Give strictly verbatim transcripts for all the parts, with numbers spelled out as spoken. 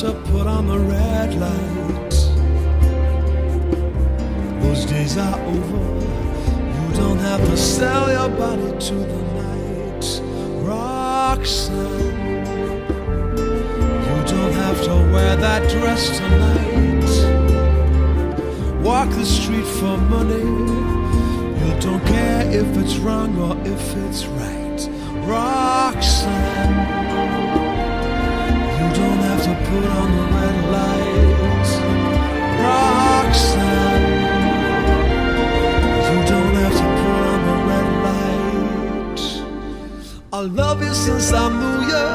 to put on the red light. Those days are over. You don't have to sell your body to the night. Roxanne, you don't have to wear that dress tonight. Walk the street for money. You don't care if it's wrong or if it's right. Roxanne, you don't have to put on the red light. Roxanne, you don't have to put on the red light. I love you since I knew you.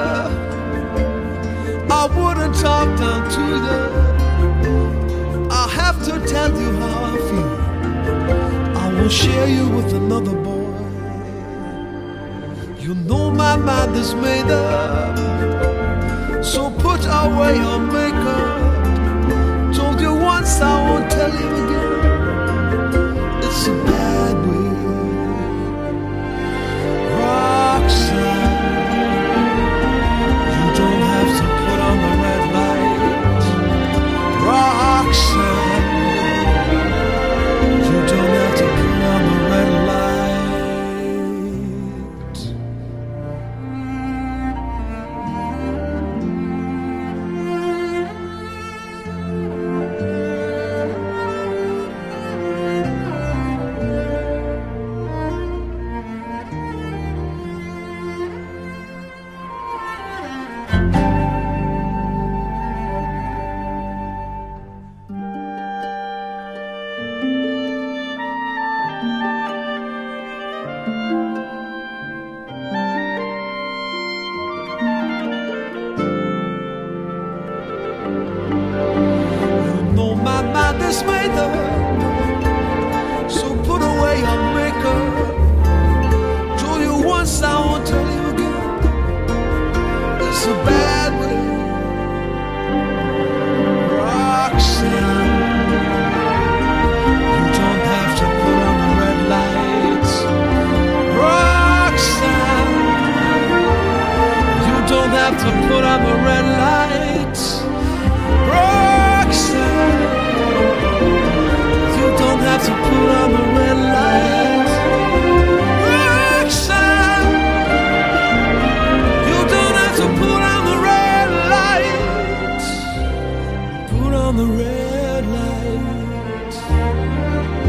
I wouldn't talk down to you. I have to tell you how I feel. I won't share you with another boy. You know my mind is made up, so put away your makeup. Told you once, I won't tell you again. It's a bad way. Roxanne, you don't have to put on the red light. Roxanne, you don't have to put on the red light. Is made up, so put away your makeup. Told you once, I won't tell you again. It's a bad way. Roxanne, you don't have to put on the red lights. Roxanne, you don't have to put on the red lights. Roxanne, you don't have to put on the red light. Roxanne, you don't have to put on the red light. Put on the red light.